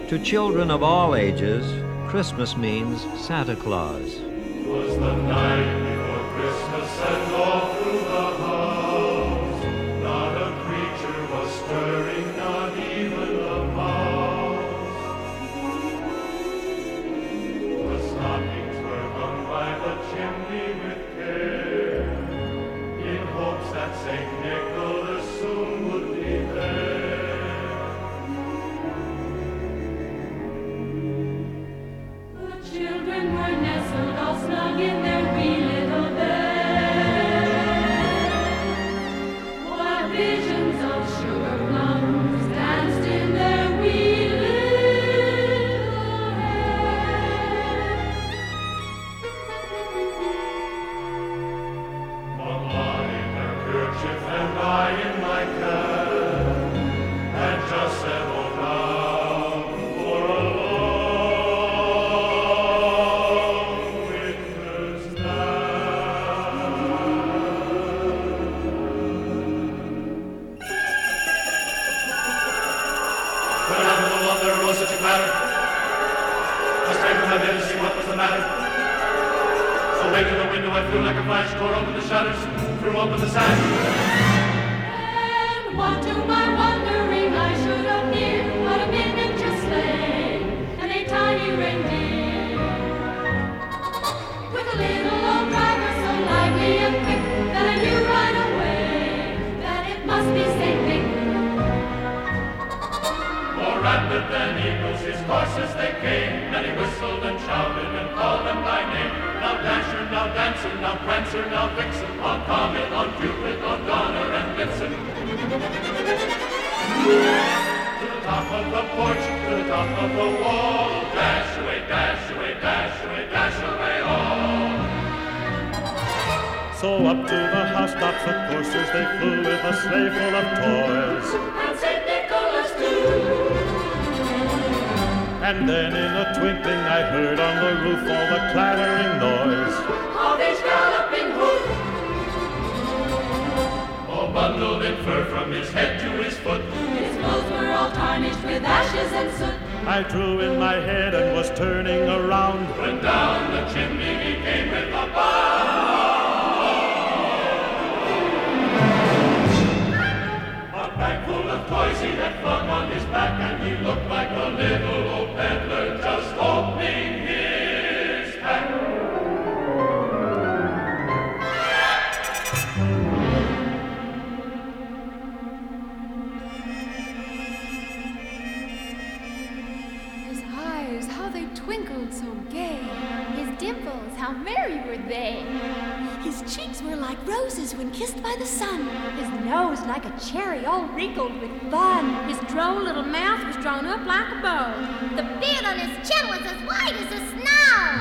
To children of all ages, Christmas means Santa Claus. Was the night before Christmas and all through the house, not a creature was stirring, not even a mouse. The stockings were hung by the chimney with care, in hopes that St. Nicholas soon would be there. Children were nestled all snug in their wee little bed, while visions of sugar plums danced in their wee little heads. Mamma in her kerchief and I in my cap had just settled down for a long winter's nap. When out of the wall there arose such a clatter, I sprang from my bed to see what was the matter. Away to the window I flew like a flash, tore open the shutters, threw open the sash. And what to my wondering I should appear but a miniature sleigh and a tiny reindeer, with a little old driver so lively and quick that I knew right away that it must be St. Nick. More rapid than eagles his coursers they came, and he whistled and shouted and called them by name. Now Dasher, now Dancer, now Prancer, now Vixen, on Comet, on Cupid, on Donner and Blitzen. To the top of the porch, to the top of the wall, dash away, dash away, dash away, dash away all. So up to the housetops the coursers they flew with a sleigh full of toys. And St. Nicholas too. And then in a twinkling I heard on the roof all the clattering noise Of his galloping hoof. All bundled in fur from his head to his foot. His clothes were all tarnished with ashes and soot. I drew in my head and was turning around When down the chimney he came with a bound. A bag full of toys he had flung on his back, and he looked like a little old peddler just opening his pack. His eyes, how they twinkled so gay. His dimples, how merry were they. His cheeks were like roses when kissed by the sun. His nose like a cherry all wrinkled with fun. His droll little mouth was drawn up like a bow. The beard on his chin was as white as a snow.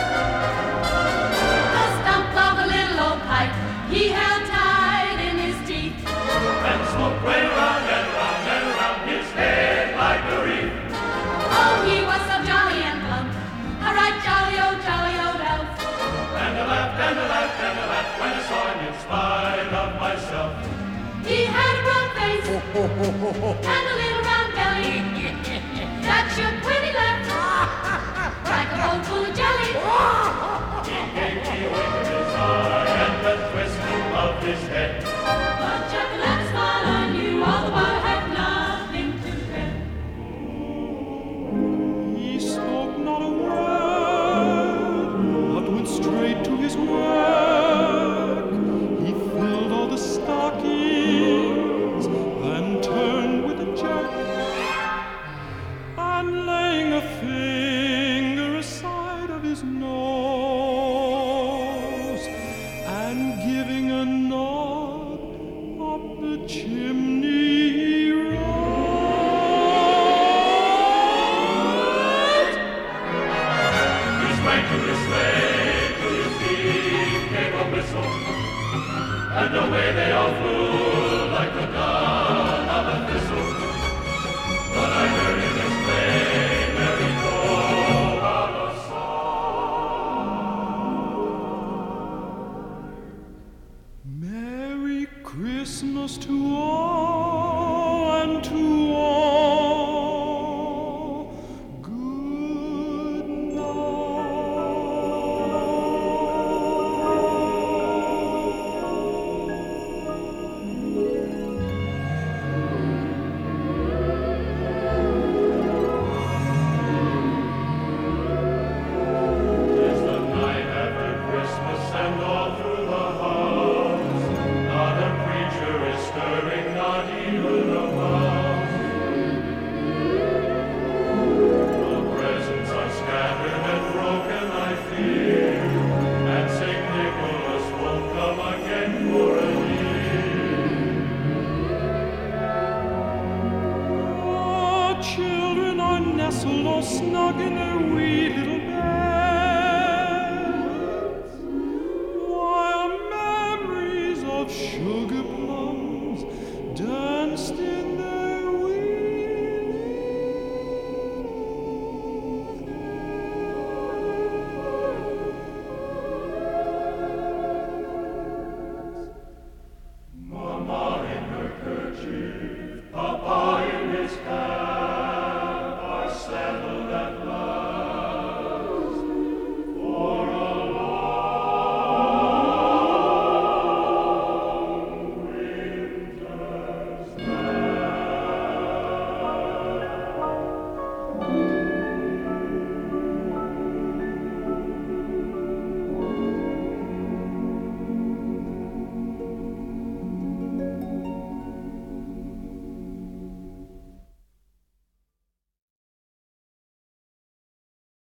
The stump of a little old pipe he held tight in his teeth. And smoke way round and round and round his head like a wreath. Oh, he was so jolly and plump, a right jolly old elf. And I laughed and I laughed and I laughed when I saw him in spite of myself. He had a broad face and a little round belly that shook when he laughed like a bowl full of jelly. He gave me a wink of his eye and a twist of his head. But Jack and smile I knew all the while had nothing to dread. He spoke not a word, but went straight to his work. He filled all the stockings, then turned with a jerk and laid nestled all snug in their wee little